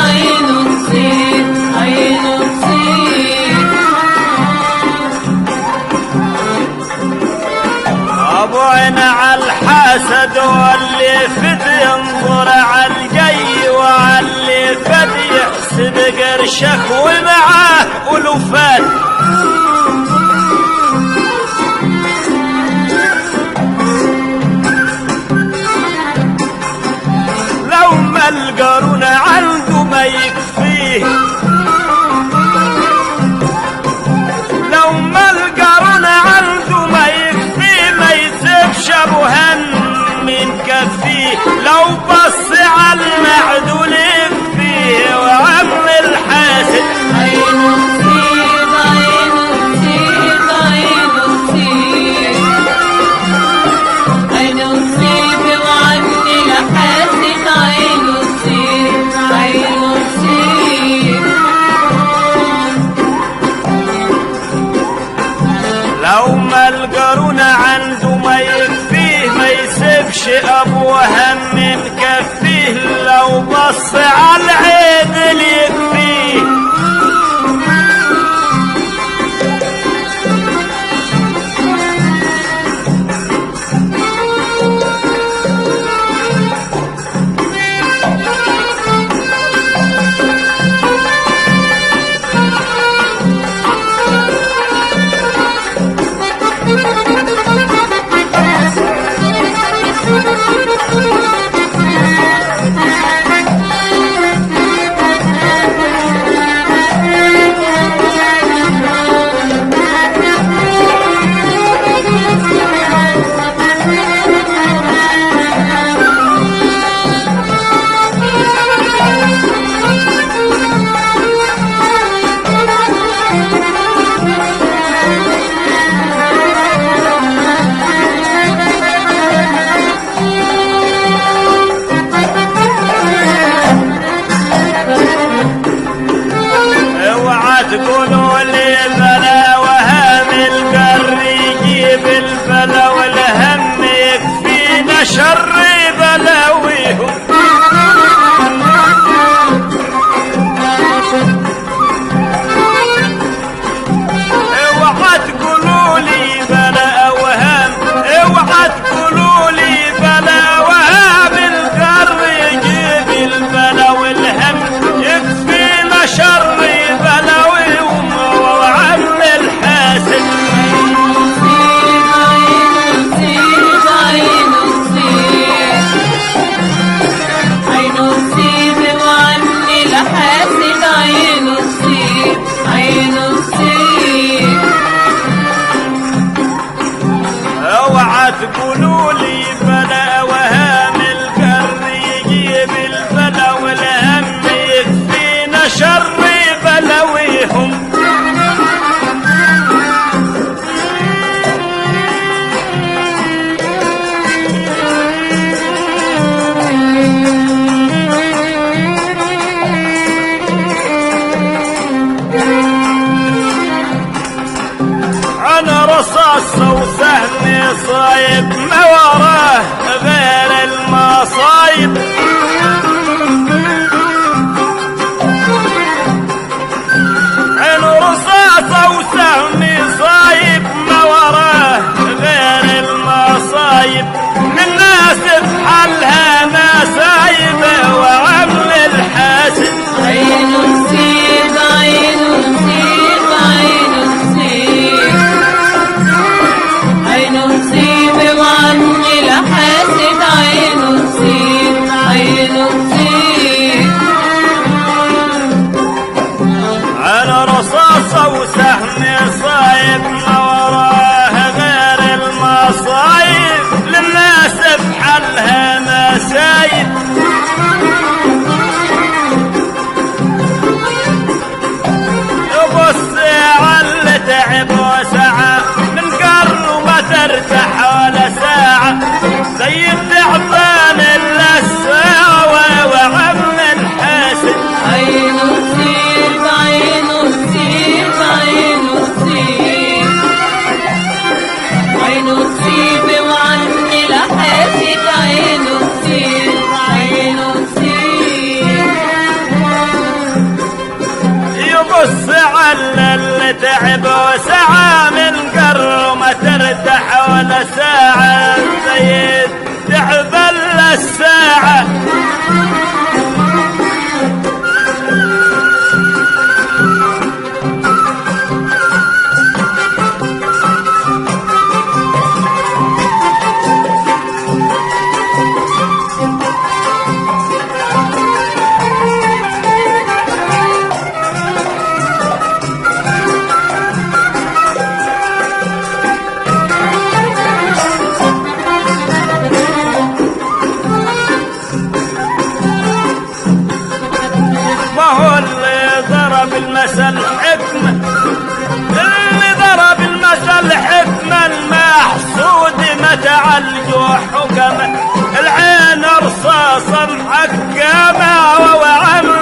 عينه تصيب عينه تصيب. ابو عين عالحاسد واللي فد ينظر عالجي وعاللي فد يحسب قرشك ومعاه ألوفات. لو ما القارون عنده ما يكفيه، لو ما القارون عنده ما يكفيه ما يسيبش ابو هم من كفيه. لو بص على المعدول يكفيه وعم الحاسد عينه تصيب عينه تصيب عينه تصيب عينه تصيب وعني لحاسد عينه تصيب عينه تصيب. لو ما القارون عنده ما يكفيه ما يسيبش ابو هم مكفيه. لو بص على العدل يكفيه. تقولوا لي بلا وهم القر يجيب البلا والهم يكفينا شر بلاويهم. اوعى تقولوا لي بلا وهم، اوعى تقولوا لي بلا وهم القر يجيب البلا والهم يكفينا شر بلاويهم وعم الحاسد. عينه تصيب وعني لحاسد عينه تصيب عينه تصيب. اوعى تقولوا لي بلا وهام القر يجيب البلا والهم يكفينا شر بلاويهم. انا رصاص وسهمي صايب ما وراه غير المصايب. عين رصاص وسهمي صايب ما وراه غير المصايب. من ناس بحالها نسايب وعم الحاسد. عينه تصيب عينه تصيب عينه تصيب عينه تصيب وعني لحاسد عينه تصيب عينه لعل اللي تعب وسعى من قر ما ترتاح ولا ساعة زي تعب الا الساعة. وهو اللي ضرب المثل حكمة، اللي ضرب المثل حكمة المحسود متى الجوع حكمة، العين رصاصة محكمة وهو عم